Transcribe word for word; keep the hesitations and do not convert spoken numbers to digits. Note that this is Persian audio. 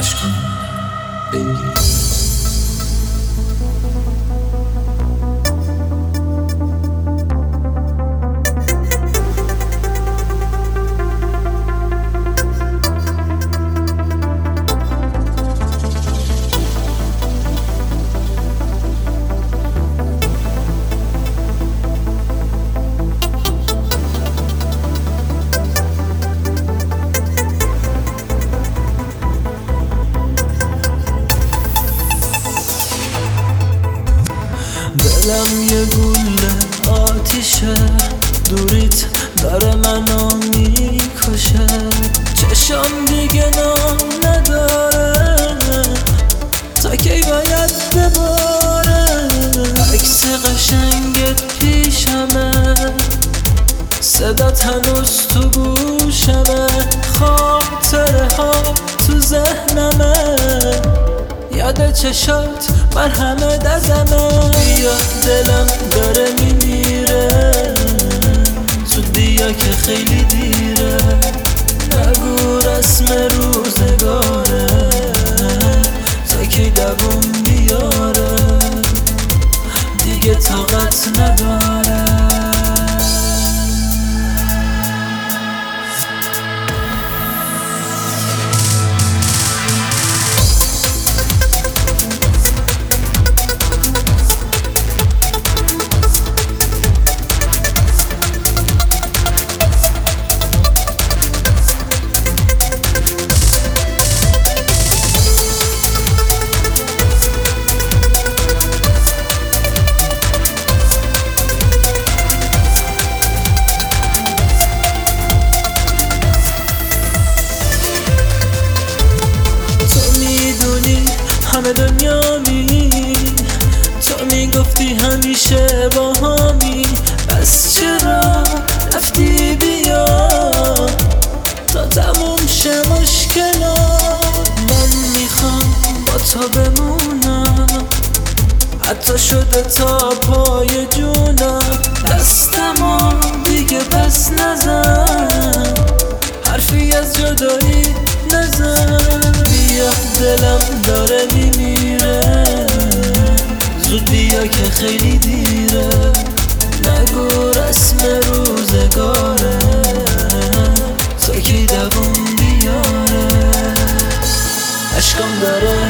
عشقم بگیر. دلم یه گوله آتیشه، دوریت داره منو میکشه. چشم دیگه نام نداره، تا کی باید بباره. عکس قشنگت پیشمه، صدات هنوز تو گوشمه. خاطره ها تو ذهنمه، یاد چشات بر همه دردمه. بیا دلم داره میمیره، زودیا که خیلی دیره. نگو رسم روزگاره، تا کی دووم بیاره. دیگه طاقت نداره. همه دنیا می تو میگفتی همیشه با همی. پس چرا رفتی؟ بیا تا تموم شه مشکلات. من میخوام با تو بمونم، حتی شده تا پای جونم. دستمو دیگه پس نزن، حرفی از جدایی نزن. بیا دلم داره میمیره، زود بیا که خیلی دیره. نگو رسم روزگاره، تا کی دووم بیاره. عشقم داره